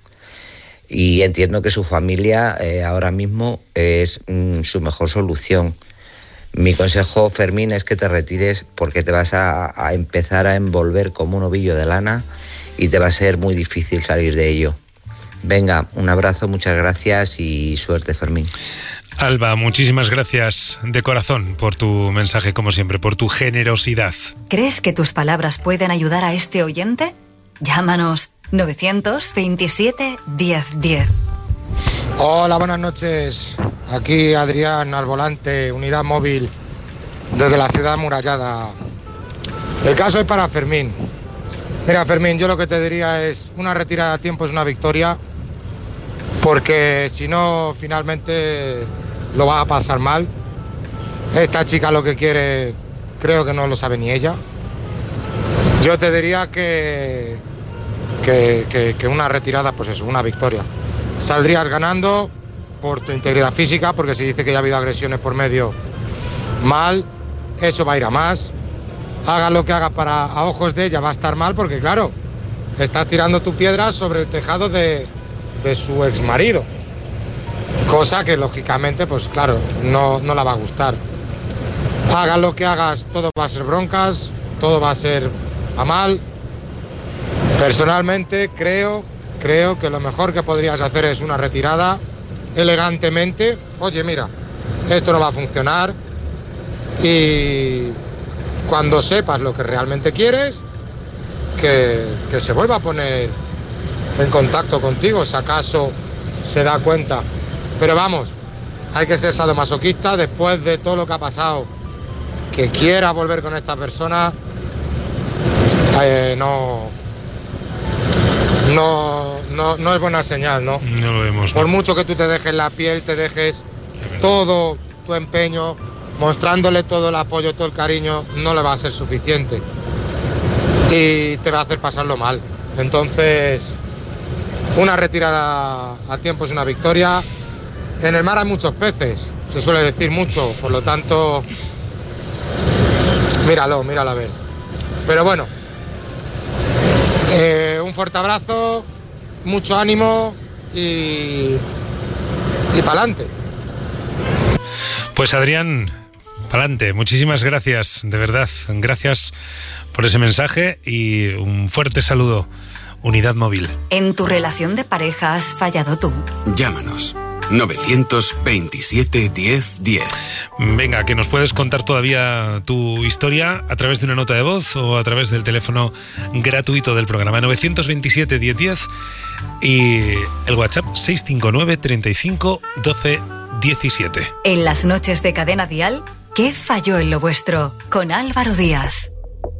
Y entiendo que su familia eh, ahora mismo es mm, su mejor solución. Mi consejo, Fermín, es que te retires, porque te vas a, a empezar a envolver como un ovillo de lana y te va a ser muy difícil salir de ello. Venga, un abrazo, muchas gracias y suerte, Fermín.
Alba, muchísimas gracias de corazón por tu mensaje, como siempre, por tu generosidad.
¿Crees que tus palabras pueden ayudar a este oyente? Llámanos novecientos veintisiete diez diez.
Hola, buenas noches. Aquí Adrián al volante, unidad móvil desde la ciudad amurallada. El caso es para Fermín. Mira, Fermín, yo lo que te diría es: una retirada a tiempo es una victoria, porque si no, finalmente lo va a pasar mal. Esta chica lo que quiere, creo que no lo sabe ni ella. Yo te diría que, que, que, que una retirada, pues eso, una victoria. Saldrías ganando por tu integridad física, porque si dice que ya ha habido agresiones por medio, mal, eso va a ir a más. Haga lo que haga para a ojos de ella, va a estar mal, porque claro, estás tirando tu piedra sobre el tejado de, de su exmarido, cosa que lógicamente, pues claro, no, no la va a gustar. Hagas lo que hagas, todo va a ser broncas, todo va a ser a mal. Personalmente creo, creo que lo mejor que podrías hacer es una retirada elegantemente. Oye, mira, esto no va a funcionar, y cuando sepas lo que realmente quieres, que, que se vuelva a poner en contacto contigo, si acaso se da cuenta. Pero vamos, hay que ser sadomasoquista después de todo lo que ha pasado. Que quiera volver con esta persona, eh, no, no, no, no es buena señal, ¿no?
No lo vemos.
Por
no.
mucho que tú te dejes la piel, te dejes todo tu empeño, mostrándole todo el apoyo, todo el cariño, no le va a ser suficiente. Y te va a hacer pasarlo mal. Entonces, una retirada a tiempo es una victoria. En el mar hay muchos peces, se suele decir mucho, por lo tanto, míralo, míralo a ver. Pero bueno, eh, un fuerte abrazo, mucho ánimo y, y pa'lante.
Pues Adrián, pa'lante, muchísimas gracias, de verdad, gracias por ese mensaje y un fuerte saludo, Unidad Móvil.
¿En tu relación de pareja has fallado tú?
Llámanos nueve veintisiete diez diez.
Venga, que nos puedes contar todavía tu historia a través de una nota de voz o a través del teléfono gratuito del programa nueve veintisiete diez diez y el WhatsApp seis cinco nueve, treinta y cinco, doce, diecisiete.
En las noches de Cadena Dial, ¿qué falló en lo vuestro? Con Álvaro Díaz.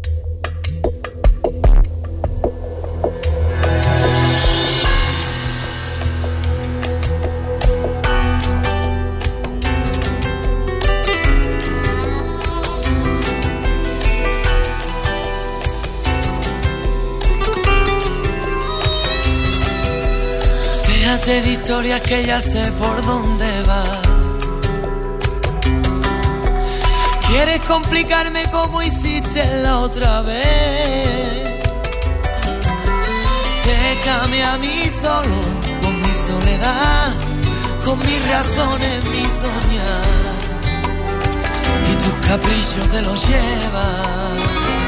Déjate de historias que ya sé por dónde vas. Quieres complicarme como hiciste la otra vez. Déjame a mí solo, con mi soledad, con mis razones, mi soñar. Y tus caprichos te los llevas.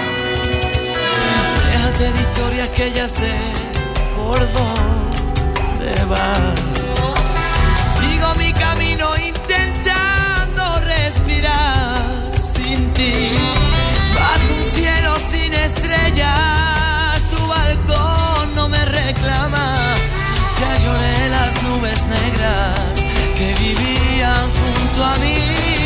Déjate de historias que ya sé por dónde vas. Sigo mi camino intentando respirar sin ti, bajo un cielo sin estrellas, tu balcón no me reclama. Ya lloré las nubes negras que vivían junto a mí.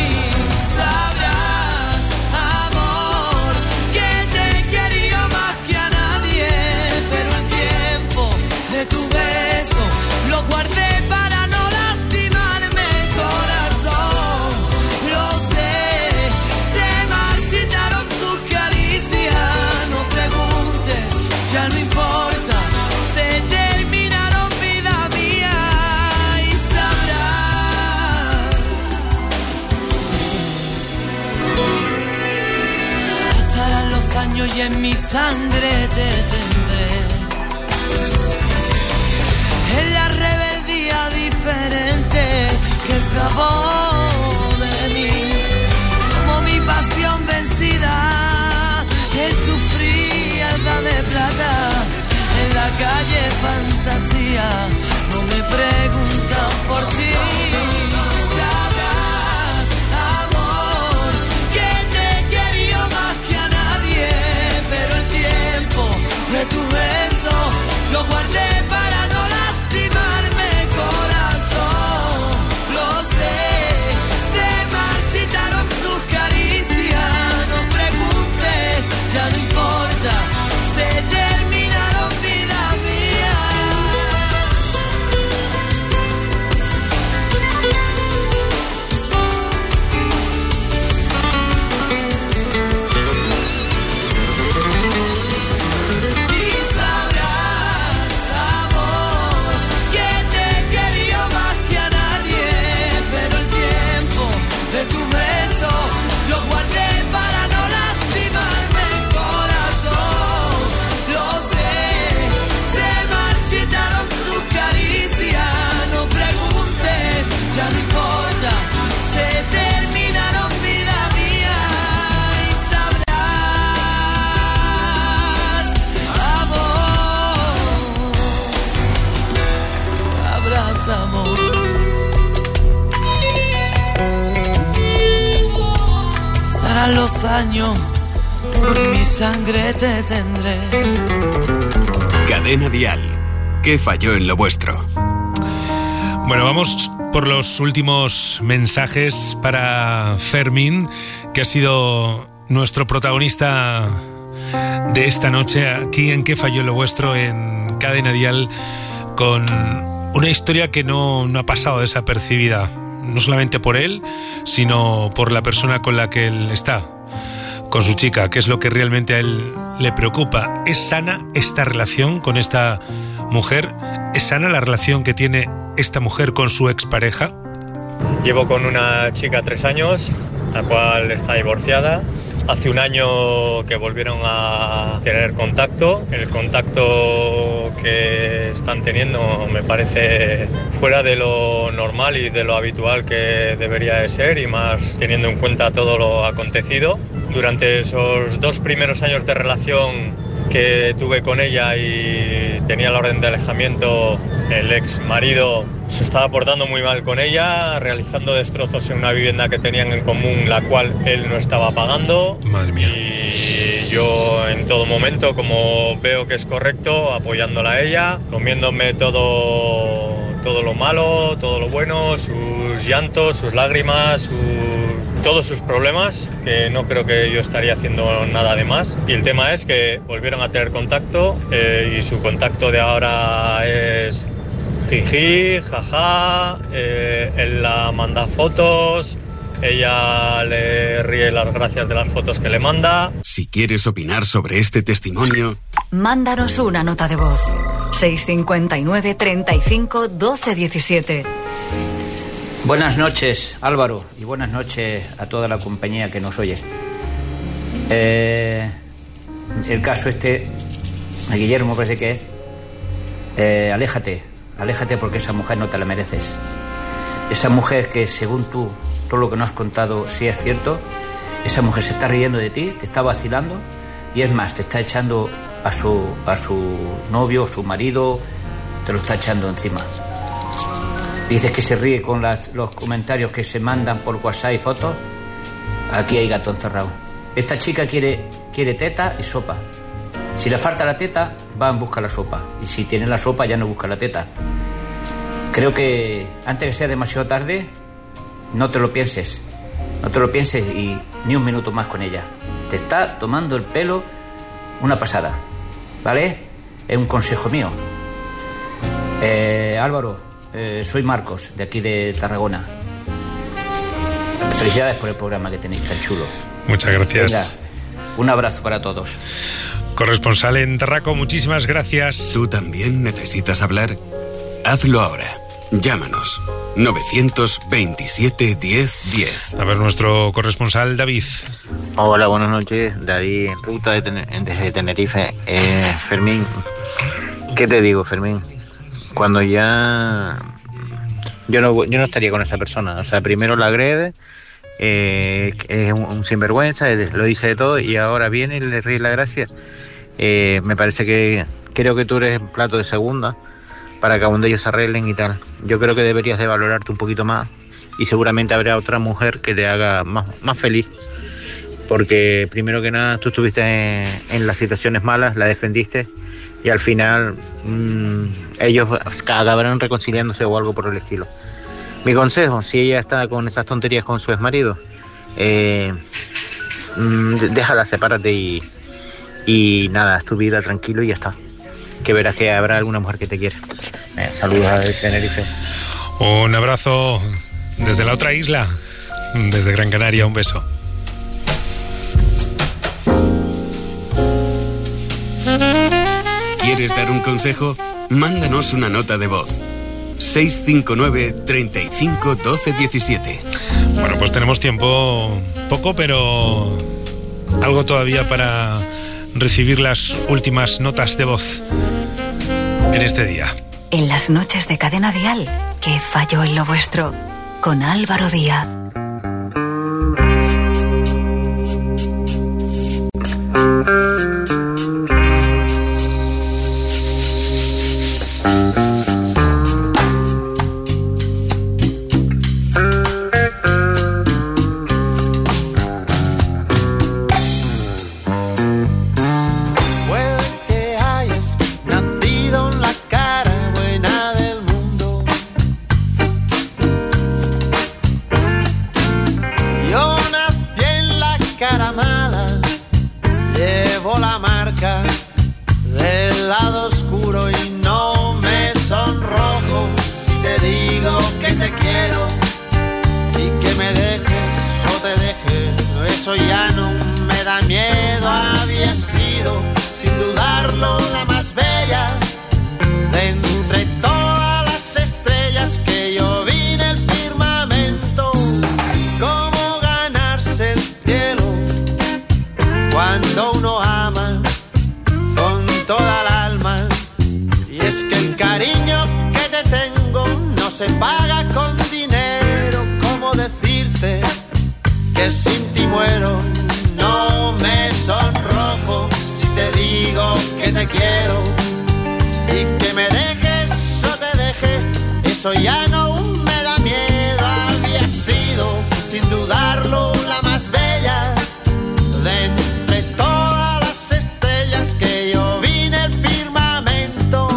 Sabrás, amor, que te he querido más que a nadie, pero el tiempo de tu beso lo guardé para no lastimarme el corazón. Lo sé, se marchitaron tus caricias, no preguntes, ya no importa, se terminaron, vida mía, y sabrás. Pasarán los años y en mi sangre te tendré. En la rebeldía diferente que escapó de mí, como mi pasión vencida en tu frialdad de plata. En la calle fantasía no me preguntan por ti. Sabrás, amor, que te he querido más que a nadie, pero el tiempo de tu beso lo guardé para no lastimarme el corazón. Lo sé, se marchitaron tus caricias, no preguntes, ya no importa, se terminaron, vida mía. Y sabrás, amor, que te he querido más que a nadie, pero el tiempo de tu beso lo guardé para no lastimarme el corazón. Lo sé, se marchitaron tus caricias, no preguntes, ya no importa, se terminaron, vida mía, y sabrás, amor, sabrás, amor. Pasarán los años, por mi sangre te tendré.
Cadena Dial. ¿Qué falló en lo vuestro?
Bueno, vamos por los últimos mensajes para Fermín, que ha sido nuestro protagonista de esta noche aquí en ¿Qué falló en lo vuestro? En Cadena Dial, con una historia que no, no ha pasado desapercibida, no solamente por él, sino por la persona con la que él está, con su chica, que es lo que realmente a él le preocupa. ¿Es sana esta relación con esta mujer? ¿Es sana la relación que tiene esta mujer con su expareja?
Llevo con una chica tres años, la cual está divorciada. Hace un año que volvieron a tener contacto. El contacto que están teniendo me parece fuera de lo normal y de lo habitual que debería de ser, y más teniendo en cuenta todo lo acontecido. Durante esos dos primeros años de relación que tuve con ella y tenía la orden de alejamiento, el ex marido se estaba portando muy mal con ella, realizando destrozos en una vivienda que tenían en común, la cual él no estaba pagando.
Madre mía.
Y yo en todo momento, como veo que es correcto, apoyándola a ella, comiéndome todo, todo lo malo, todo lo bueno, sus llantos, sus lágrimas, sus, todos sus problemas, que no creo que yo estaría haciendo nada de más. Y el tema es que volvieron a tener contacto eh, y su contacto de ahora es jiji, jaja, eh, él la manda fotos, ella le ríe las gracias de las fotos que le manda.
Si quieres opinar sobre este testimonio,
mándanos una nota de voz. seis cinco nueve, treinta y cinco, doce diecisiete.
Buenas noches, Álvaro, y buenas noches a toda la compañía que nos oye. Eh, el caso este, a Guillermo parece que es, eh, aléjate, aléjate porque esa mujer no te la mereces. Esa mujer que según tú, todo lo que nos has contado, sí es cierto, esa mujer se está riendo de ti, te está vacilando y es más, te está echando a su, a su novio, su marido, te lo está echando encima. Dices que se ríe con las, los comentarios que se mandan por WhatsApp y fotos. Aquí hay gato encerrado. Esta chica quiere, quiere teta y sopa. Si le falta la teta, va en busca de la sopa. Y si tiene la sopa, ya no busca la teta. Creo que antes que sea demasiado tarde, no te lo pienses. No te lo pienses y ni un minuto más con ella. Te está tomando el pelo una pasada. ¿Vale? Es un consejo mío. Eh, Álvaro, eh, soy Marcos, de aquí de Tarragona. Felicidades por el programa que tenéis tan chulo.
Muchas gracias.
Venga, un abrazo para todos.
Corresponsal en Tarraco, muchísimas gracias.
¿Tú también necesitas hablar? Hazlo ahora. Llámanos. novecientos veintisiete, diez, diez.
A ver, nuestro corresponsal David.
Hola, buenas noches. David, en ruta de Ten- desde Tenerife. Eh, Fermín, ¿qué te digo, Fermín? Cuando ya... Yo no, yo no estaría con esa persona. O sea, primero la agrede, eh, es un, un sinvergüenza, lo dice de todo y ahora viene y le ríe la gracia. Eh, me parece que... Creo que tú eres plato de segunda para que aún de ellos se arreglen y tal. Yo creo que deberías de valorarte un poquito más y seguramente habrá otra mujer que te haga más, más feliz. Porque primero que nada tú estuviste en, en las situaciones malas, la defendiste y al final mmm, ellos acabarán reconciliándose o algo por el estilo. Mi consejo, si ella está con esas tonterías con su exmarido, eh, mmm, déjala, sepárate y, y nada, haz tu vida tranquilo y ya está. Que verás que habrá alguna mujer que te quiere. Eh, saludos a Tenerife.
Un abrazo desde la otra isla, desde Gran Canaria, un beso.
¿Quieres dar un consejo? Mándanos una nota de voz. seis cinco nueve, treinta y cinco, doce diecisiete.
Bueno, pues tenemos tiempo, poco, pero algo todavía para recibir las últimas notas de voz en este día.
En las noches de Cadena Dial, ¿qué falló en lo vuestro? Con Álvaro Díaz.
Se paga con dinero, ¿cómo decirte que sin ti muero? No me sonrojo si te digo eso ya no me da miedo. Había sido, sin dudarlo, la más bella de entre todas las estrellas que yo vi en el firmamento.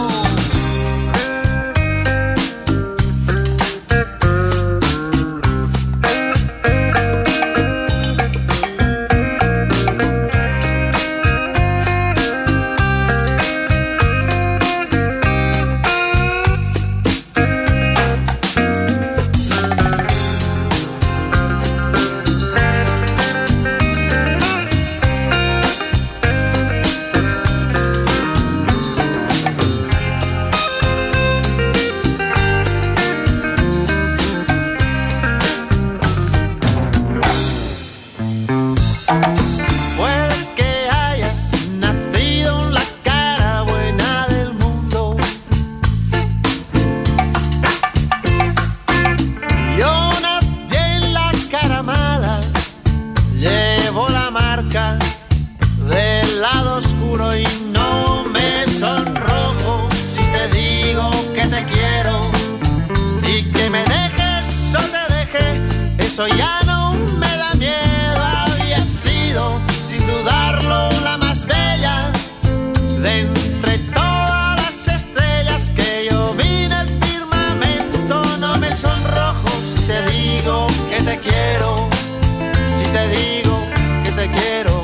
Eso ya no me da miedo. Había sido, sin dudarlo, la más bella de entre todas las estrellas que yo vi en el firmamento. No me sonrojo si te digo que te quiero, si te digo que te quiero.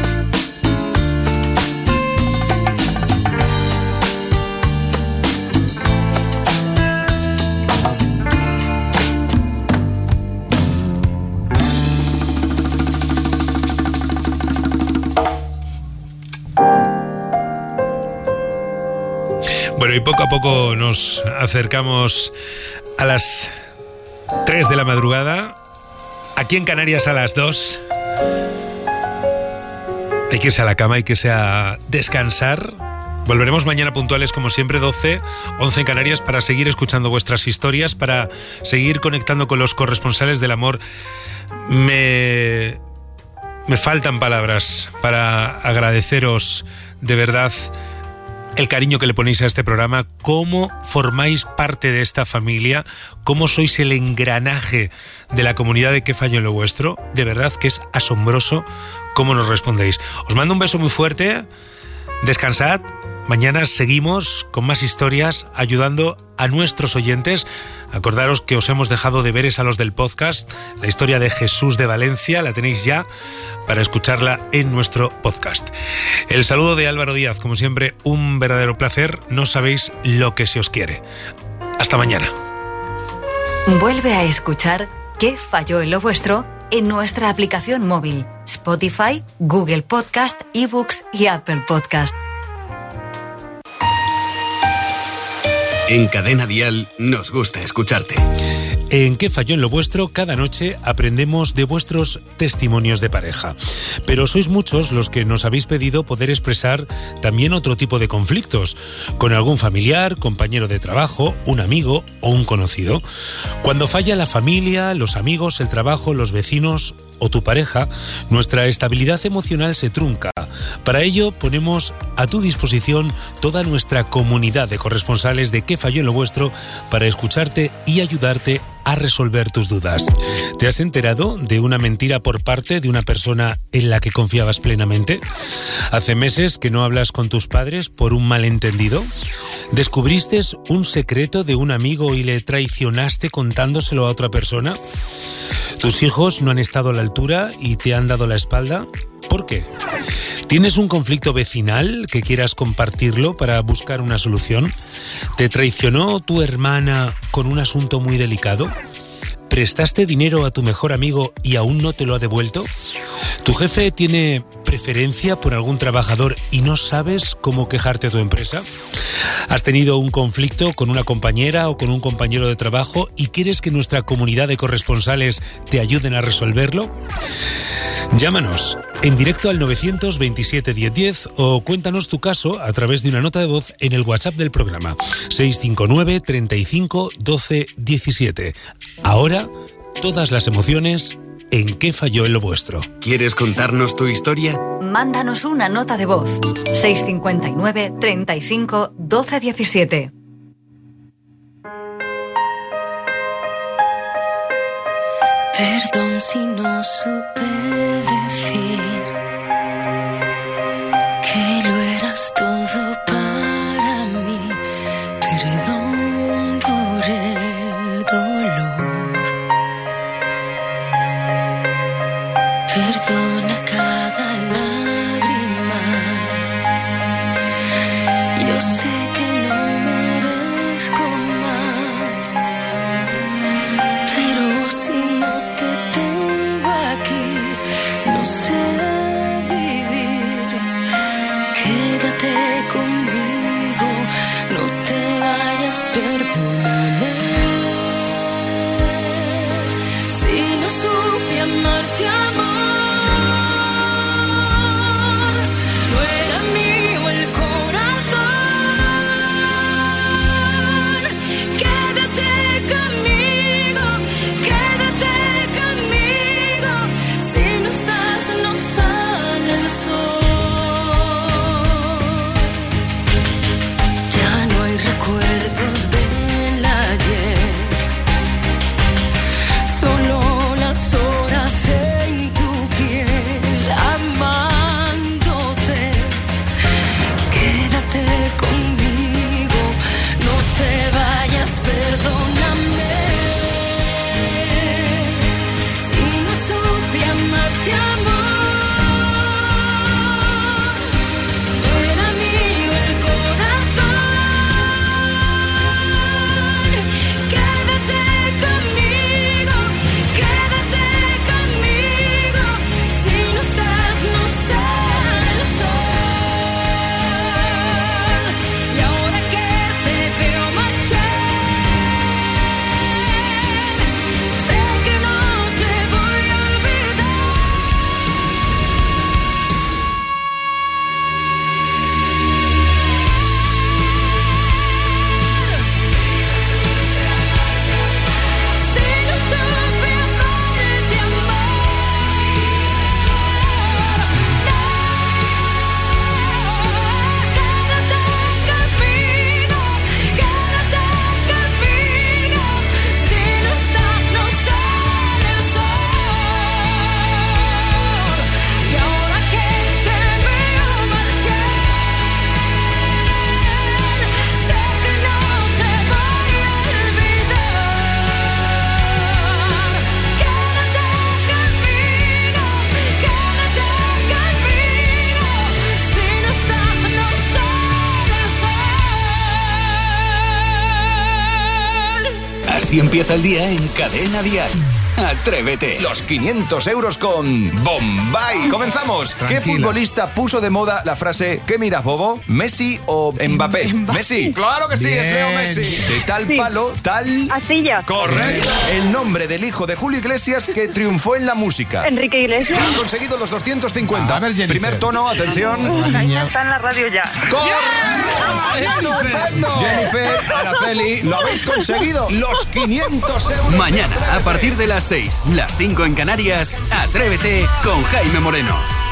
Bueno, y poco a poco nos acercamos a las tres de la madrugada. Aquí en Canarias a las dos. Hay que irse a la cama, hay que irse a descansar. Volveremos mañana puntuales, como siempre, doce, once en Canarias, para seguir escuchando vuestras historias, para seguir conectando con los corresponsales del amor. Me, me faltan palabras para agradeceros de verdad el cariño que le ponéis a este programa, cómo formáis parte de esta familia, cómo sois el engranaje de la comunidad de Qué Fallo en lo Vuestro. De verdad que es asombroso cómo nos respondéis. Os mando un beso muy fuerte, descansad, mañana seguimos con más historias ayudando a nuestros oyentes. Acordaros que os hemos dejado deberes a los del podcast. La historia de Jesús de Valencia la tenéis ya para escucharla en nuestro podcast. El saludo de Álvaro Díaz, como siempre, un verdadero placer. No sabéis lo que se os quiere. Hasta mañana.
Vuelve a escuchar Qué Falló en lo Vuestro en nuestra aplicación móvil, Spotify, Google Podcast, eBooks y Apple Podcast.
En Cadena Dial nos gusta escucharte.
En Qué Falló en lo Vuestro, cada noche aprendemos de vuestros testimonios de pareja. Pero sois muchos los que nos habéis pedido poder expresar también otro tipo de conflictos, con algún familiar, compañero de trabajo, un amigo o un conocido. Cuando falla la familia, los amigos, el trabajo, los vecinos o tu pareja, nuestra estabilidad emocional se trunca. Para ello ponemos a tu disposición toda nuestra comunidad de corresponsales de Qué Falló en lo Vuestro para escucharte y ayudarte a resolver tus dudas. ¿Te has enterado de una mentira por parte de una persona en la que confiabas plenamente? ¿Hace meses que no hablas con tus padres por un malentendido? ¿Descubriste un secreto de un amigo y le traicionaste contándoselo a otra persona? ¿Tus hijos no han estado a la altura y te han dado la espalda? ¿Por qué? ¿Tienes un conflicto vecinal que quieras compartirlo para buscar una solución? ¿Te traicionó tu hermana con un asunto muy delicado? ¿Prestaste dinero a tu mejor amigo y aún no te lo ha devuelto? ¿Tu jefe tiene preferencia por algún trabajador y no sabes cómo quejarte a tu empresa? ¿Has tenido un conflicto con una compañera o con un compañero de trabajo y quieres que nuestra comunidad de corresponsales te ayuden a resolverlo? Llámanos en directo al nueve dos siete, diez diez o cuéntanos tu caso a través de una nota de voz en el WhatsApp del programa seis cinco nueve, treinta y cinco, doce, diecisiete. Ahora, todas las emociones en Qué Falló en lo Vuestro.
¿Quieres contarnos tu historia?
Mándanos una nota de voz seis cinco nueve, treinta y cinco, doce, diecisiete.
Perdón si no supe decir que lo eras todo para mí. Perdón por el dolor. Perdona cada lágrima. Yo sé que no merezco más, pero si no te tengo aquí, no sé vivir. Quédate conmigo, no te vayas, perdóname. Si no supe amarte, amor, no era mío el corazón. Quédate conmigo, quédate conmigo. Si no estás, no sale el sol. Ya no hay recuerdos del ayer, solo las horas en tu piel, amándote. Quédate conmigo, no te vayas, perdóname. Si no supe amarte, amor, no era mío el corazón. Quédate conmigo, quédate conmigo. Si no estás, no sale el sol. Y ahora que te veo marchar, sé que no te voy a olvidar. Si no supe amarte, quédate conmigo, quédate conmigo. Si no estás, no sale el sol. Y ahora que te veo marchar, sé que no te voy a olvidar. Quédate conmigo, quédate conmigo. Si no estás, no sale el sol.
Así empieza el día en Cadena Dial. Atrévete.
Los quinientos euros con Bombay. Comenzamos. ¿Qué futbolista puso de moda la frase ¿qué miras, bobo? ¿Messi o Mbappé? Messi. Claro que sí, es Leo Messi. De tal palo, tal...
Astilla.
Correcto. El nombre del hijo de Julio Iglesias que triunfó en la música.
Enrique Iglesias.
Has conseguido los doscientos cincuenta. Primer tono, atención.
La niña está en la radio ya.
¡Correcto! ¡Estupendo! Jennifer, Araceli, lo habéis conseguido. Los quinientos euros.
Mañana, a partir de las seis, las cinco en Canarias, Atrévete con Jaime Moreno.